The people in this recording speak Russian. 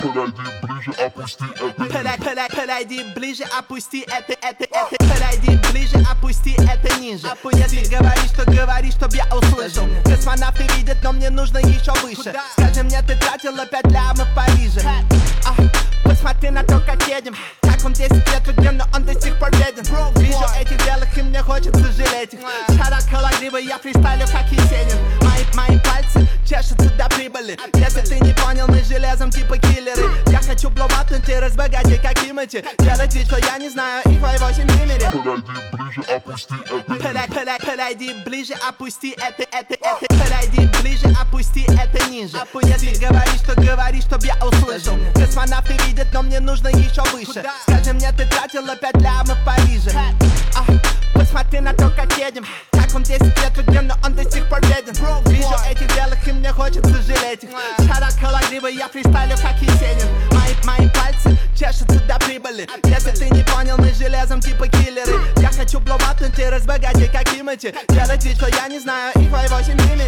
Подойди ближе, опусти это. Подойди ближе, опусти это ниже. Если говоришь, чтоб я услышал. Космонавты видят, но мне нужно еще выше. Скажи мне, ты тратила 5 лямов в Париже. Посмотри на то, как едем. Как он 10 лет угрем, но он до сих пор беден. Вижу этих белых, и мне хочется жалеть их. Шароколагривый, я фристайлю, как Есенин. Мои пальцы чешутся до прибыли. Если ты не понял, мы железом типа киллеры. Я хочу блоуматнуть и разбогатеть, как Тимати. Делать вид, что я не знаю их в 8 миллиметре. Подойди ближе, опусти это. Подойди ближе, опусти это ниже. Если говоришь, чтоб я услышал. Космонавты видят, но мне нужно еще выше. Скажи мне, ты тратила 5 лямов в Париже. Посмотри на то, как едем. Как он 10 лет угрем, но он до сих пор беден. Вижу этих белых, и мне хочется жалеть их. Шароколагривый, я фристайлю, как Есенин. Мои пальцы чешутся до прибыли. Если ты не понял, мы железом типа киллеры. Я хочу блоуматнуть и разбогатеть, как Тимати. Делать вид, что я не знаю их в 8 миллиметре.